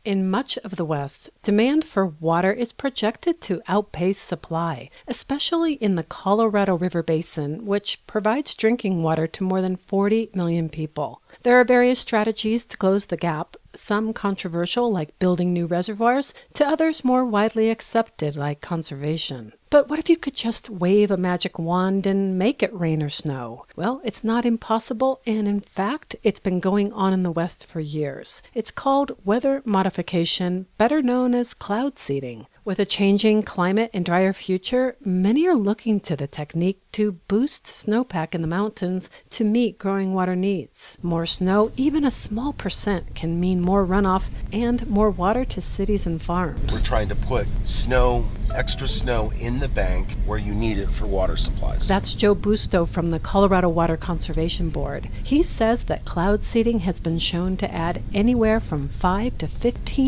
In much of the West, demand for water is projected to outpace supply, especially in the Colorado River Basin, which provides drinking water to more than 40 million people. There are various strategies to close the gap, some controversial like building new reservoirs, to others more widely accepted like conservation. But what if you could just wave a magic wand and make it rain or snow? Well, it's not impossible, and in fact, it's been going on in the West for years. It's called weather modification, better known as cloud seeding. With a changing climate and drier future, many are looking to the technique to boost snowpack in the mountains to meet growing water needs. More snow, even a small percent, can mean more runoff and more water to cities and farms. We're trying to put snow, extra snow in the bank where you need it for water supplies. That's Joe Busto from the Colorado Water Conservation Board. He says that cloud seeding has been shown to add anywhere from 5 to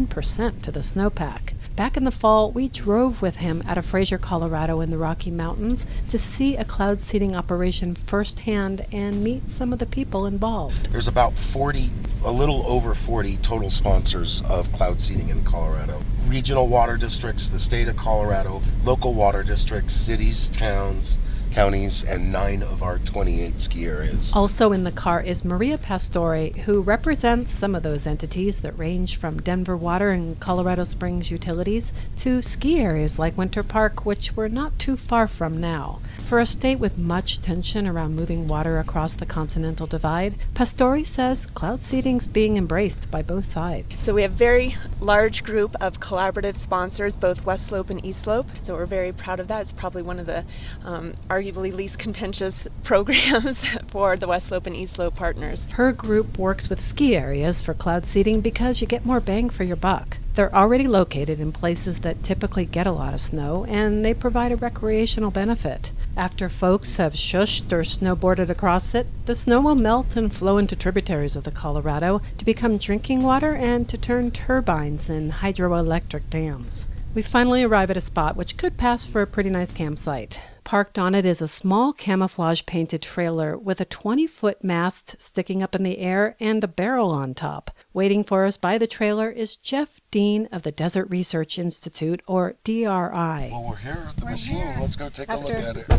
15% to the snowpack. Back in the fall, we drove with him out of Fraser, Colorado in the Rocky Mountains to see a cloud seeding operation firsthand and meet some of the people involved. There's about 40, a little over 40 total sponsors of cloud seeding in Colorado. Regional water districts, the state of Colorado, local water districts, cities, towns, counties, and 9 of our 28 ski areas. Also in the car is Maria Pastore, who represents some of those entities that range from Denver Water and Colorado Springs Utilities to ski areas like Winter Park, which we're not too far from now. For a state with much tension around moving water across the Continental Divide, Pastore says cloud seeding's being embraced by both sides. So we have a very large group of collaborative sponsors, both West Slope and East Slope. So we're very proud of that. It's probably one of the arguably least contentious programs for the West Slope and East Slope partners. Her group works with ski areas for cloud seeding because you get more bang for your buck. They're already located in places that typically get a lot of snow, and they provide a recreational benefit. After folks have shushed or snowboarded across it, the snow will melt and flow into tributaries of the Colorado to become drinking water and to turn turbines in hydroelectric dams. We finally arrive at a spot which could pass for a pretty nice campsite. Parked on it is a small camouflage-painted trailer with a 20-foot mast sticking up in the air and a barrel on top. Waiting for us by the trailer is Jeff Dean of the Desert Research Institute, or DRI. Well, we're here at the machine. Let's go take a look at it.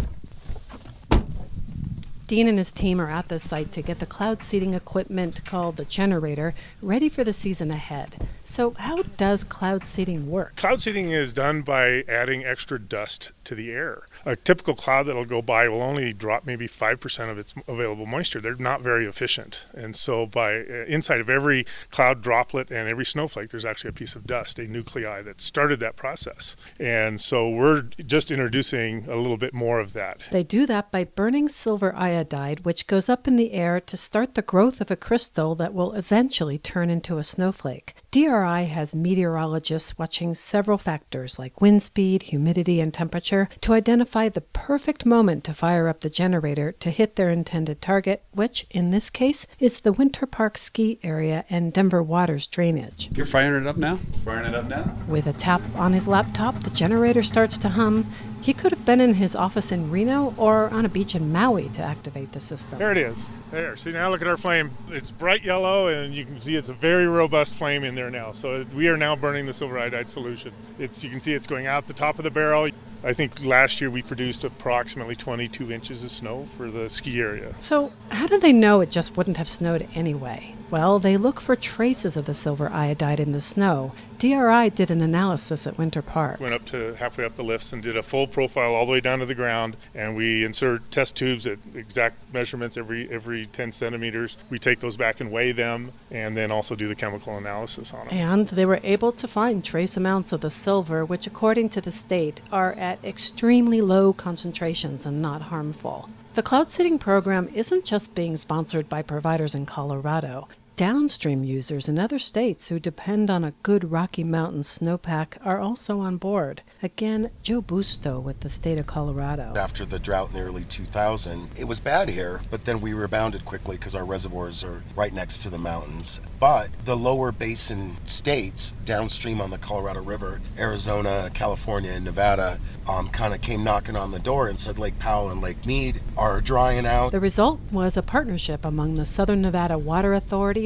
Dean and his team are at this site to get the cloud seeding equipment called the generator ready for the season ahead. So how does cloud seeding work? Cloud seeding is done by adding extra dust to the air. A typical cloud that'll go by will only drop maybe 5% of its available moisture. They're not very efficient. And so by inside of every cloud droplet and every snowflake, there's actually a piece of dust, a nuclei that started that process. And so we're just introducing a little bit more of that. They do that by burning silver iodide, which goes up in the air to start the growth of a crystal that will eventually turn into a snowflake. DRI has meteorologists watching several factors like wind speed, humidity, and temperature to identify the perfect moment to fire up the generator to hit their intended target, which, in this case, is the Winter Park ski area and Denver Water's drainage. You're firing it up now? Firing it up now. With a tap on his laptop, the generator starts to hum. He could have been in his office in Reno or on a beach in Maui to activate the system. There it is. There. See, now look at our flame. It's bright yellow, and you can see it's a very robust flame in there now. So we are now burning the silver iodide solution. You can see it's going out the top of the barrel. I think last year we produced approximately 22 inches of snow for the ski area. So how did they know it just wouldn't have snowed anyway? Well, they look for traces of the silver iodide in the snow. DRI did an analysis at Winter Park. Went up to halfway up the lifts and did a full profile all the way down to the ground, and we insert test tubes at exact measurements every 10 centimeters. We take those back and weigh them, and then also do the chemical analysis on them. And they were able to find trace amounts of the silver, which according to the state are at extremely low concentrations and not harmful. The cloud seeding program isn't just being sponsored by providers in Colorado. Downstream users in other states who depend on a good Rocky Mountain snowpack are also on board. Again, Joe Busto with the state of Colorado. After the drought in the early 2000s, it was bad here, but then we rebounded quickly because our reservoirs are right next to the mountains. But the lower basin states downstream on the Colorado River, Arizona, California, and Nevada, kind of came knocking on the door and said Lake Powell and Lake Mead are drying out. The result was a partnership among the Southern Nevada Water Authority,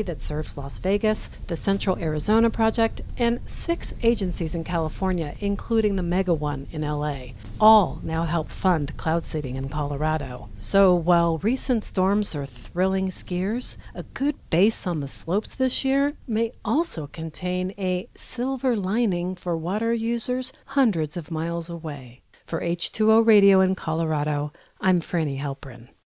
that serves Las Vegas, the Central Arizona Project, and 6 agencies in California, including the mega one in LA. All now help fund cloud seeding in Colorado. So while recent storms are thrilling skiers, a good base on the slopes this year may also contain a silver lining for water users hundreds of miles away. For H2O Radio in Colorado, I'm Franny Halprin.